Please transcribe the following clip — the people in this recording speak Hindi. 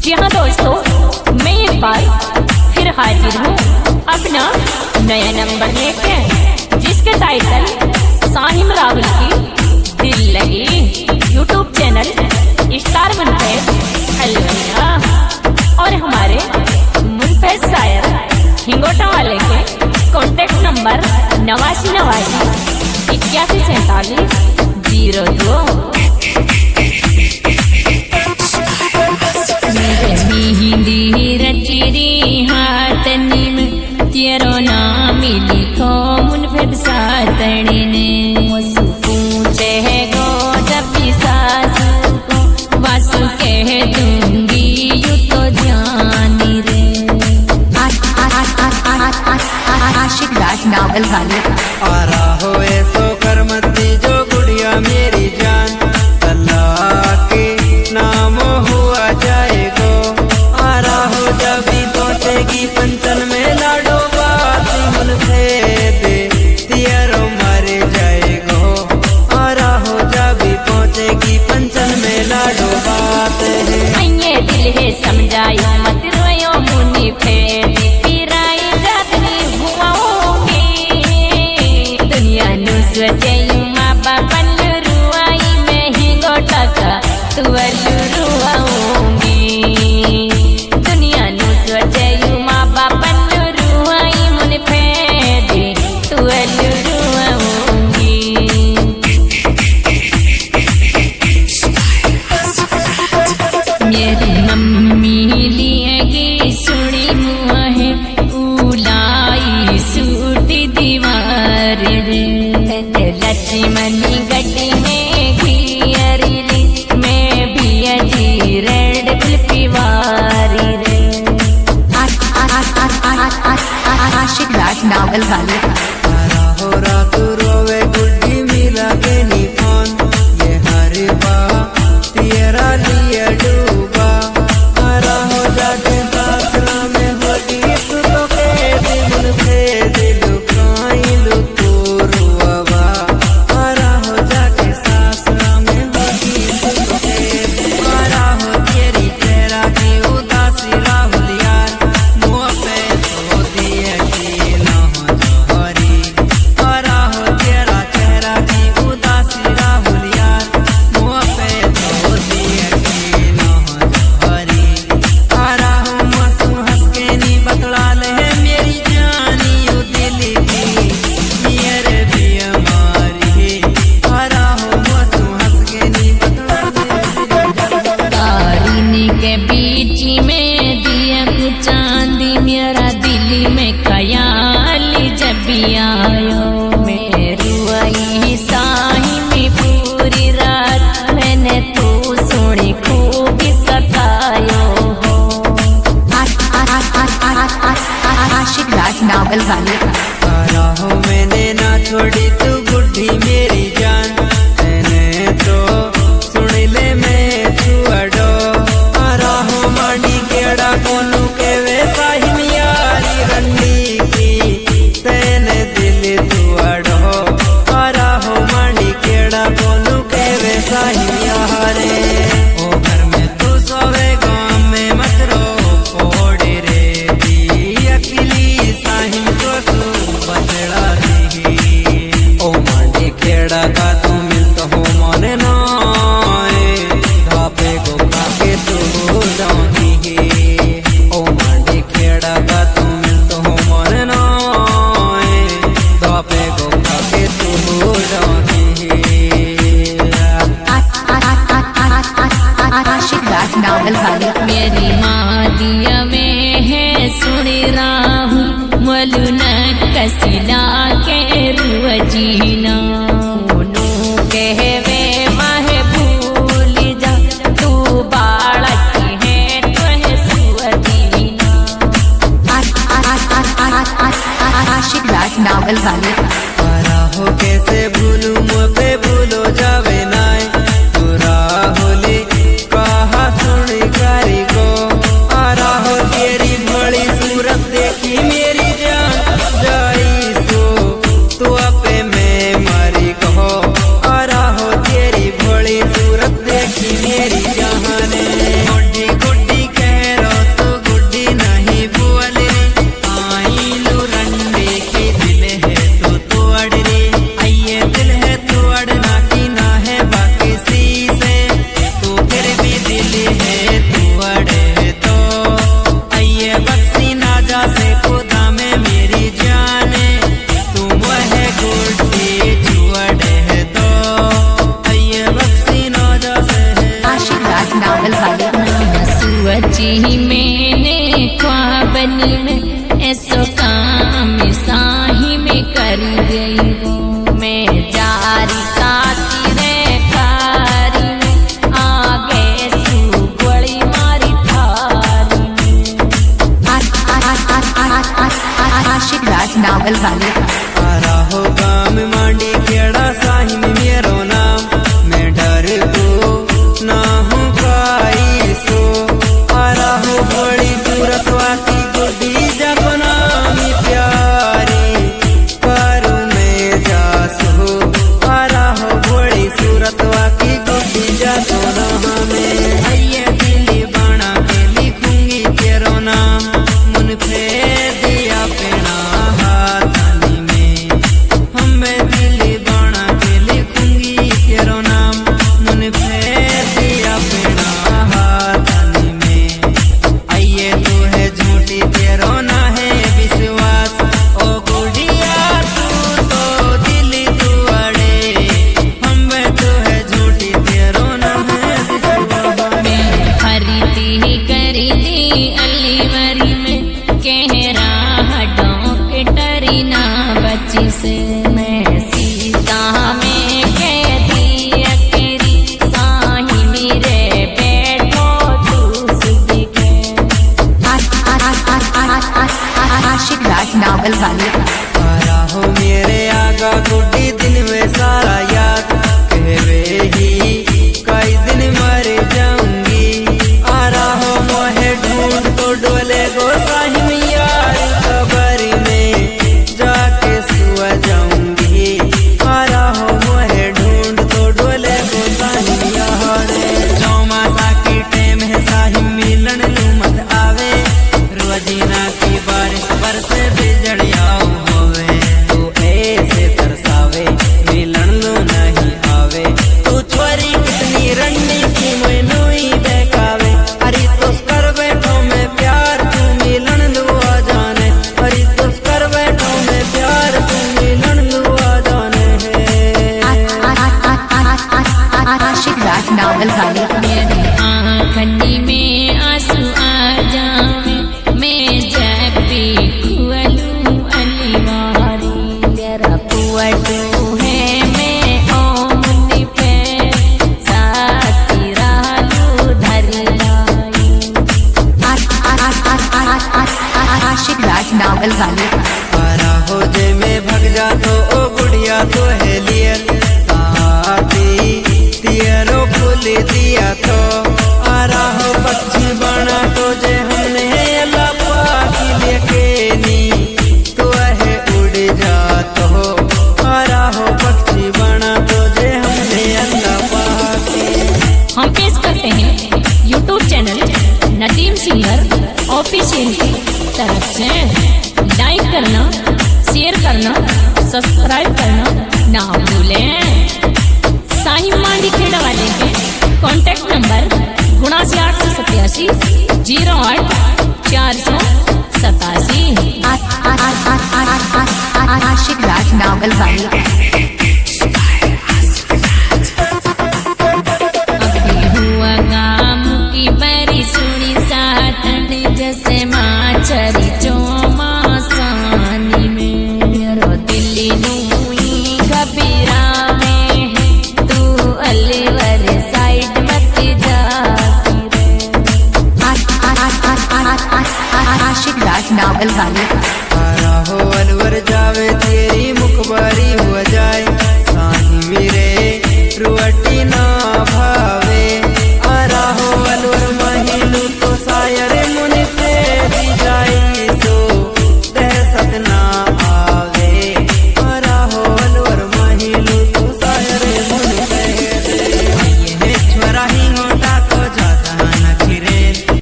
जी हाँ दोस्तों, मैं एक बार फिर हाजिर हूँ अपना नया नंबर लेके, जिसके टाइटल साहिम राहुल की दिल लगी यूट्यूब चैनल स्टार मुनफैज अलविदा और हमारे मुनफैज शायर हिंगोटा वाले के कॉन्टेक्ट नंबर 89814742। तेरो नाम लिखो मुनफैज सातड़ी ने पूछे है गो जब भी सासू को वासु कह दूंगी यू तो जानी रे। आशिक राज नावल वाले आ रहा हो ऐसो कर मती जो गुड़िया मेरी जान, अल्लाह के नाम हुआ जाएगो। आ रहा हो जब भी पहुंचेगी पंचन में लाडो समझायो मत रोयो मुनि फेर पिराई जातनी हुआओगे। दुनिया नु सोचेयू माँ बापा रुआई में हिंगोटा का तुअलू रुआऊंगी। दुनिया नु सोचेयू माँ बापा रुआई मुनि फेर तुअलू रुआऊंगी। मेरी मम्मी लिएगी सुनी मुआ है उलाई सूट दीवार रे। लक्ष्मणी गड्डी में घियरी रे, मैं भी अजी रेड पिवारी रे। आशिक राज नावल वाले हो रात रोवे गुड्डी मिला के निफान, ये हर बा तेरा लिया डूबा। आरा हो जाके सासरा में होगी तू तो के दिल से दिल काई लुको रुआवा। आरा हो जाके सासरा में होगी तू तो के, आरा हो तेरी चेहरा की उदासी राहुल यार, मुँह पे तो दिए की ना हो जोहरी। आरा हो तेरा चेहरा की उदासी राहुल यार, मुँह पे तो दिए की ना हो जोहरी। आरा हो मसू हंस के नी बतला ले मेरी जानी यू दिल की मेरे भी हमारी। आरा हो मसू हंस के नी बतला ले तारीनी के बीच में दिया कुछ चांदी, मेरा दिल में ख्याल जब भी आयो। मैं रुआई साही में पूरी रात, मैंने तो सोनी खूब सतायो हो। आशिक राज नावल वाले आरा हो मैंने ना छोड़ी तू गुड्डी मेरी जान, मैंने तो सुन ले मैं छुअडो। आरा हो मांडी केड़ा कोनू के वैसा ही मियारी रंडी की तेने दिल तुअडो। आरा हो मांडी केड़ा कोनू के वैसा ही मियारे। ओ घर में तू सोवे गाँव में मत रो कोड़ी रे दी अकेली साहिम को तू बदला दी। ओ मांडी केड़ा का तू मिलत हो मने नाए, धापे को खाके तू जाती है। ओ मांडी केड़ा का तू मिलत हो मने नाए, धापे को खाके तू जाती है। आशिक राज नावल वाले मेरी माँ दिया में है सुनी राहुल मलू न कसिला के रुअजीना। मोनू कहवे माहे भूल जा तू बालक है तुहे सुअदीना। आशिक राज नावल वाले आरा हो कैसे भूलू मुँह पे भूलो जावे नाय, तू राहुली कहा सुनी कारी को। आरा हो तेरी बड़ी सूरत देखी मेरी जान जाई सो, तू अपे में मारी कहो। आरा हो तेरी बड़ी सूरत देखी मेरी जान ने गुड्डी गुड्डी कह नावल वाले। आरा हो गाम मांडी खेड़ा साहिम मेरो नाम, मैं डर को ना हूँ काई सो। आरा हो बड़ी सूरत वाकी गुड्डी जब नाम प्यारी, करूँ मैं जासो। आरा हो बड़ी सूरत वाकी गुड्डी जासो ना हमें आइए दिली बना के लिखूंगी तेरो नाम, मुन फेर दिया पेड़ा हाथानी में। हमें दिली बना के लिखूंगी तेरो नाम, मुन फेर दिया पेड़ा हाथानी में। आइए तू है झूठी तेरो ना है विश्वास, ओ गुड़िया तू तो दिली तू अड़े। हमें तो है झूठी तेरो ना है विश्वास। खरीदी ही करी दी अलीवरी में, कह रहा डॉक्टरी ना बची से। मैं सीता में कह दी अकेरी, साही मेरे बैठो तू सुधी के। आशिक राज नावल वाले। आरा हो मेरे आगा गुड्डी दिन में सारा याद, कहवे ही कई दिन मर जाऊंगी। आरा हो मोहे ढूंढ तो डोले गो साहिम यार, कबर में जाके सुआ जाऊंगी। आरा हो मोहे ढूंढ तो डोले गो साहिम यार, चौमासा की टेम है साहिम मिलन लू मत आवे। रोजीना की बारिश बरसे बिजड़िया होवे, तू ऐसे तरसावे मिलन लो नहीं आवे। तू छोरी कितनी रंडी की मैनू ही बहकावे, अरे तो कर बैठो मैं प्यार तू मिलन लो आ जाने। अरे तो कर बैठो मैं प्यार तू मिलन लो आ जाने है। आशिक राज नावल वाले। मेरी आँखनी में आंसू आ जावे, मैं जब भी खुअलूं अलीवारी। मेरा पुअटू है मैं ओमनी पे, साथी रालू धरी लाई। आशिक राज नावल वाले। आरा हो जे मैं भग जा तो ओ गुड़िया तो है लियल, साथी तियरो खुल दिया तो। आरा हो पक्षी बना तो जे हमने अल्लाह पाक लेके नी, तो है उड़ जा तो। आरा हो पक्षी बना तो जे हमने अल्लाह पाक। हम पेश करते हैं YouTube channel Nadeem singer official की तरफ से। लाइक करना, शेयर करना, सब्सक्राइब करना ना भूलें। साहिम मांडी खेड़ा वाले के कॉन्टैक्ट नंबर 79887 08 487। आशिक राज नावल वाले। अभी हुआ गाम की बरी सुनी सातन, जैसे माछरी चौमासानी में। मेरो दिल्ली नूई कबीरा में है, तू अलीवर साइड मत जाती रे। आशिक राज नावल वाले। आरा हो अलवर जावे तेरी मुखबरी